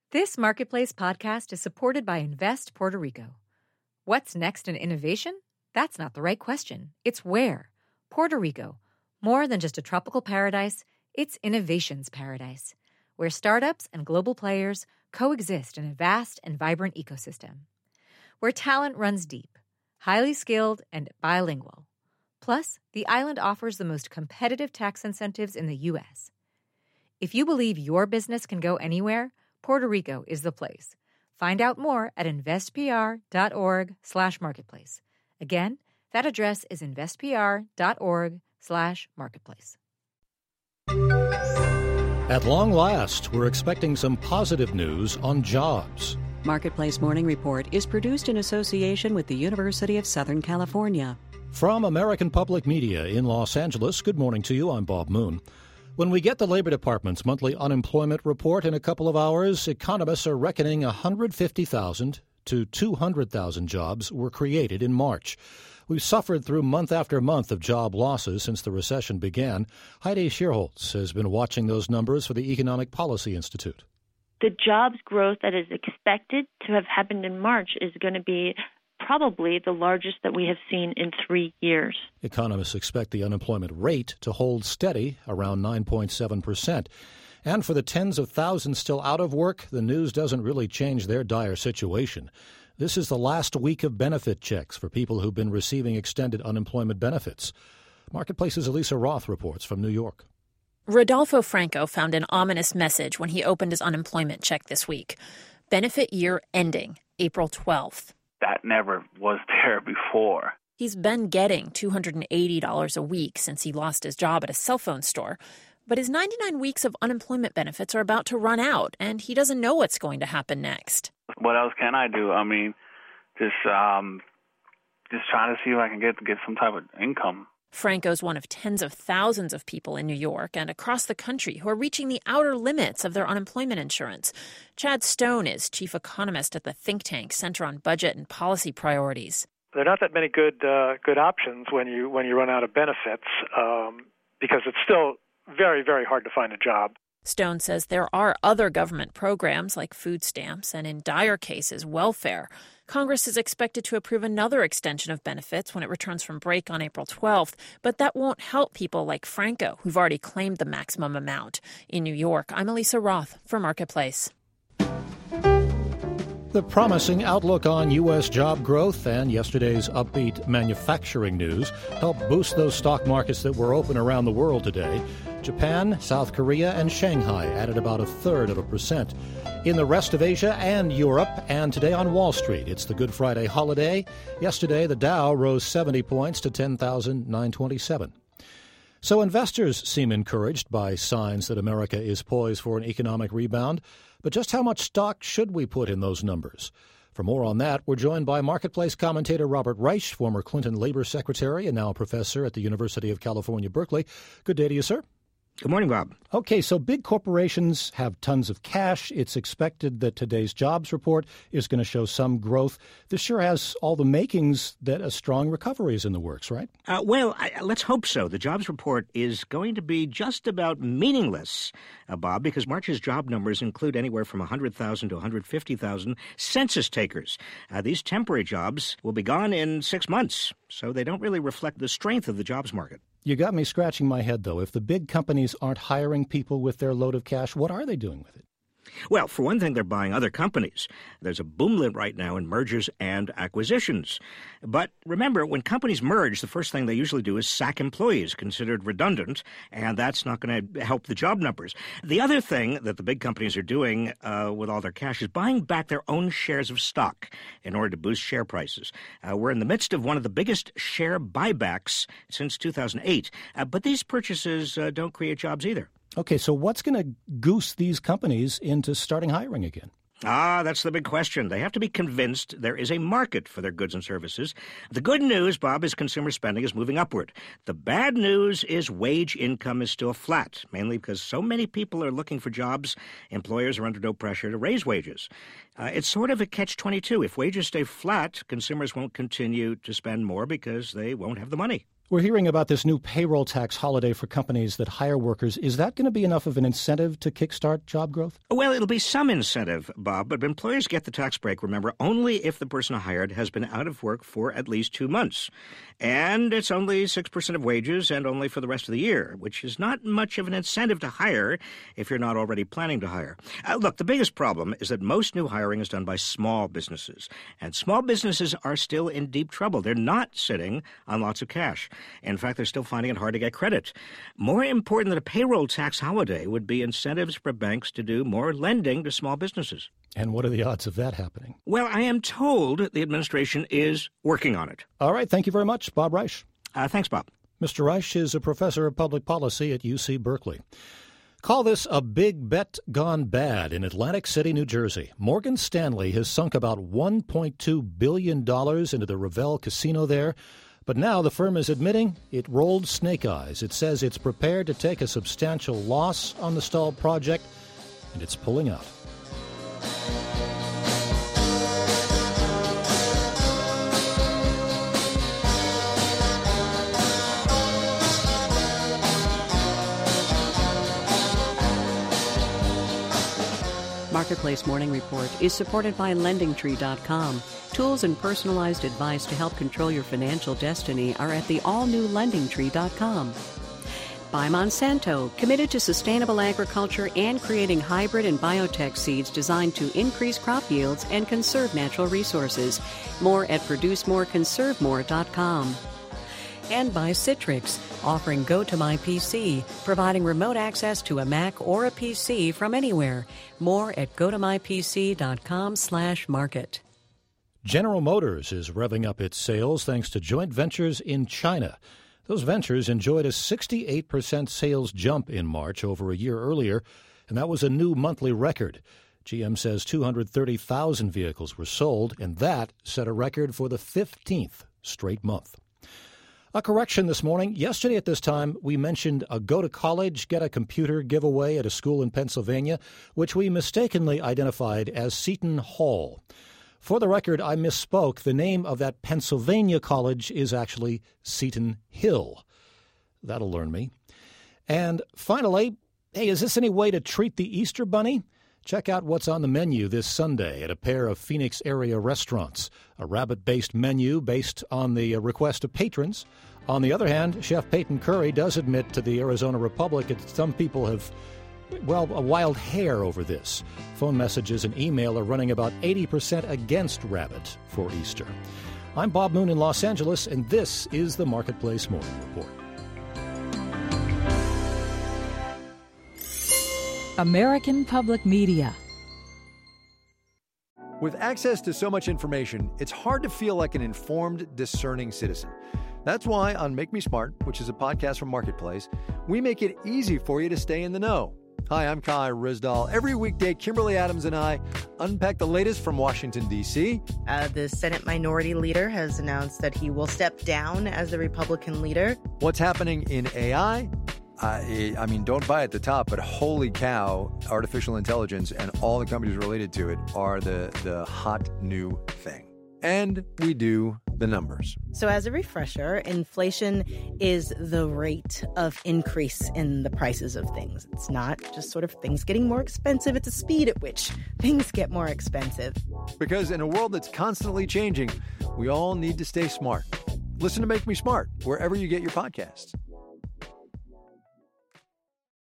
This Marketplace podcast is supported by Invest Puerto Rico. What's next in innovation? That's not the right question. It's where. Puerto Rico. More than just a tropical paradise, it's innovation's paradise, where startups and global players coexist in a vast and vibrant ecosystem. Where talent runs deep, highly skilled, and bilingual. Plus, the island offers the most competitive tax incentives in the U.S. If you believe your business can go anywhere, Puerto Rico is the place. Find out more at investpr.org/marketplace. Again, that address is investpr.org/marketplace. At long last, we're expecting some positive news on jobs. Marketplace Morning Report is produced in association with the University of Southern California. From American Public Media in Los Angeles, good morning to you. I'm Bob Moon. When we get the Labor Department's monthly unemployment report in a couple of hours, economists are reckoning 150,000 to 200,000 jobs were created in March. We've suffered through month after month of job losses since the recession began. Heidi Shierholz has been watching those numbers for the Economic Policy Institute. The jobs growth that is expected to have happened in March is going to be probably the largest that we have seen in 3 years. Economists expect the unemployment rate to hold steady around 9.7%. And for the tens of thousands still out of work, the news doesn't really change their dire situation. This is the last week of benefit checks for people who've been receiving extended unemployment benefits. Marketplace's Elisa Roth reports from New York. Rodolfo Franco found an ominous message when he opened his unemployment check this week. Benefit year ending April 12th. That never was there before. He's been getting $280 a week since he lost his job at a cell phone store. But his 99 weeks of unemployment benefits are about to run out, and he doesn't know what's going to happen next. What else can I do? I mean, just trying to see if I can get some type of income. Franco's one of tens of thousands of people in New York and across the country who are reaching the outer limits of their unemployment insurance. Chad Stone is chief economist at the think tank Center on Budget and Policy Priorities. There are not that many good options when you run out of benefits because it's still very, very hard to find a job. Stone says there are other government programs like food stamps and, in dire cases, welfare. Congress is expected to approve another extension of benefits when it returns from break on April 12th, but that won't help people like Franco, who've already claimed the maximum amount. In New York, I'm Elisa Roth for Marketplace. The promising outlook on U.S. job growth and yesterday's upbeat manufacturing news helped boost those stock markets that were open around the world today. Japan, South Korea, and Shanghai added about 1/3%. In the rest of Asia and Europe, and today on Wall Street, it's the Good Friday holiday. Yesterday, the Dow rose 70 points to 10,927. So investors seem encouraged by signs that America is poised for an economic rebound. But just how much stock should we put in those numbers? For more on that, we're joined by Marketplace commentator Robert Reich, former Clinton Labor Secretary and now a professor at the University of California, Berkeley. Good day to you, sir. Good morning, Bob. Okay, so big corporations have tons of cash. It's expected that today's jobs report is going to show some growth. This sure has all the makings that a strong recovery is in the works, right? Let's hope so. The jobs report is going to be just about meaningless, Bob, because March's job numbers include anywhere from 100,000 to 150,000 census takers. These temporary jobs will be gone in 6 months, so they don't really reflect the strength of the jobs market. You got me scratching my head, though. If the big companies aren't hiring people with their load of cash, what are they doing with it? Well, for one thing, they're buying other companies. There's a boom right now in mergers and acquisitions. But remember, when companies merge, the first thing they usually do is sack employees considered redundant, and that's not going to help the job numbers. The other thing that the big companies are doing with all their cash is buying back their own shares of stock in order to boost share prices. We're in the midst of one of the biggest share buybacks since 2008, but these purchases don't create jobs either. Okay, so what's going to goose these companies into starting hiring again? That's the big question. They have to be convinced there is a market for their goods and services. The good news, Bob, is consumer spending is moving upward. The bad news is wage income is still flat, mainly because so many people are looking for jobs. Employers are under no pressure to raise wages. It's sort of a catch-22. If wages stay flat, consumers won't continue to spend more because they won't have the money. We're hearing about this new payroll tax holiday for companies that hire workers. Is that going to be enough of an incentive to kickstart job growth? Well, it'll be some incentive, Bob, but employers get the tax break, remember, only if the person hired has been out of work for at least 2 months. And it's only 6% of wages and only for the rest of the year, which is not much of an incentive to hire if you're not already planning to hire. Look, the biggest problem is that most new hiring is done by small businesses, and small businesses are still in deep trouble. They're not sitting on lots of cash. In fact, they're still finding it hard to get credit. More important than a payroll tax holiday would be incentives for banks to do more lending to small businesses. And what are the odds of that happening? Well, I am told the administration is working on it. All right. Thank you very much, Bob Reich. Thanks, Bob. Mr. Reich is a professor of public policy at UC Berkeley. Call this a big bet gone bad in Atlantic City, New Jersey. Morgan Stanley has sunk about $1.2 billion into the Revelle Casino there. But now the firm is admitting it rolled snake eyes. It says it's prepared to take a substantial loss on the stalled project, and it's pulling out. Marketplace Morning Report is supported by LendingTree.com. Tools and personalized advice to help control your financial destiny are at the all-new LendingTree.com. By Monsanto, committed to sustainable agriculture and creating hybrid and biotech seeds designed to increase crop yields and conserve natural resources. More at ProduceMoreConserveMore.com. And by Citrix, offering GoToMyPC, providing remote access to a Mac or a PC from anywhere. More at GoToMyPC.com/market. General Motors is revving up its sales thanks to joint ventures in China. Those ventures enjoyed a 68% sales jump in March over a year earlier, and that was a new monthly record. GM says 230,000 vehicles were sold, and that set a record for the 15th straight month. A correction this morning. Yesterday at this time, we mentioned a Go to College, Get a Computer giveaway at a school in Pennsylvania, which we mistakenly identified as Seton Hall. For the record, I misspoke. The name of that Pennsylvania college is actually Seton Hill. That'll learn me. And finally, hey, is this any way to treat the Easter Bunny? Check out what's on the menu this Sunday at a pair of Phoenix area restaurants. A rabbit-based menu based on the request of patrons. On the other hand, Chef Peyton Curry does admit to the Arizona Republic that some people have, well, a wild hair over this. Phone messages and email are running about 80% against rabbit for Easter. I'm Bob Moon in Los Angeles, and this is the Marketplace Morning Report. American Public Media. With access to so much information, it's hard to feel like an informed, discerning citizen. That's why on Make Me Smart, which is a podcast from Marketplace, we make it easy for you to stay in the know. Hi, I'm Kai Rizdal. Every weekday, Kimberly Adams and I unpack the latest from Washington, D.C. The Senate Minority Leader has announced that he will step down as the Republican leader. What's happening in AI? I mean, don't buy at the top, but holy cow, artificial intelligence and all the companies related to it are the hot new thing. And we do the numbers. So as a refresher, inflation is the rate of increase in the prices of things. It's not just sort of things getting more expensive. It's the speed at which things get more expensive. Because in a world that's constantly changing, we all need to stay smart. Listen to Make Me Smart wherever you get your podcasts.